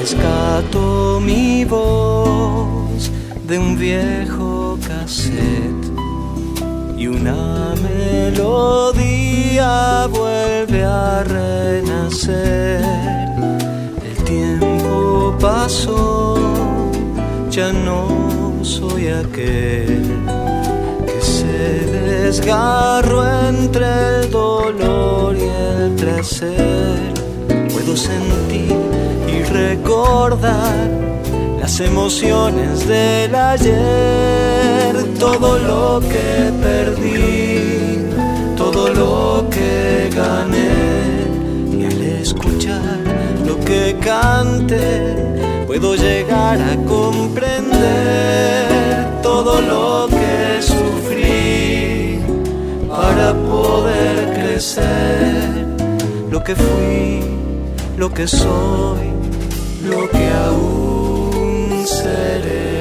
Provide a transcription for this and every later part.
rescato mi voz de un viejo cassette y una melodía vuelve a renacer. El tiempo pasó, ya no soy aquel que se desgarró entre el dolor y el placer. Puedo sentir y recordar las emociones del ayer, todo lo que perdí, todo lo que gané, y al escuchar lo que cante puedo llegar a comprender todo lo que sufrí para poder crecer, lo que fui, lo que soy, lo que aún seré.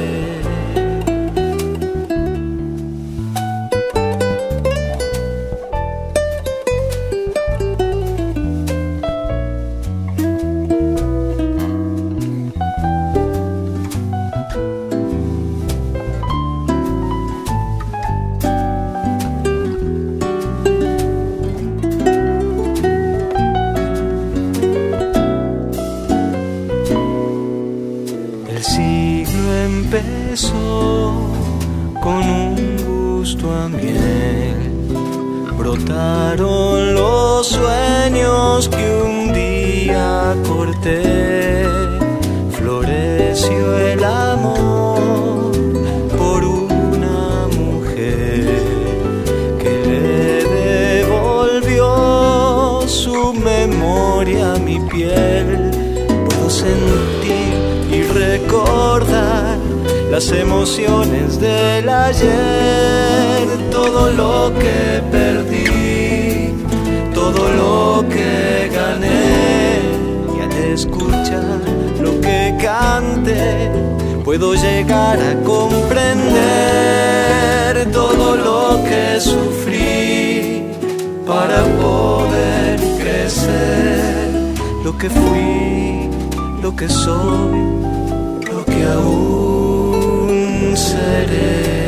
Con un gusto a miel, brotaron los sueños que un día corté, floreció el amor por una mujer que le devolvió su memoria a mi piel. Puedo sentir y recordar las emociones del ayer, todo lo que perdí, todo lo que gané, y al escuchar lo que cante puedo llegar a comprender todo lo que sufrí para poder crecer, lo que fui, lo que soy, lo que aún seré.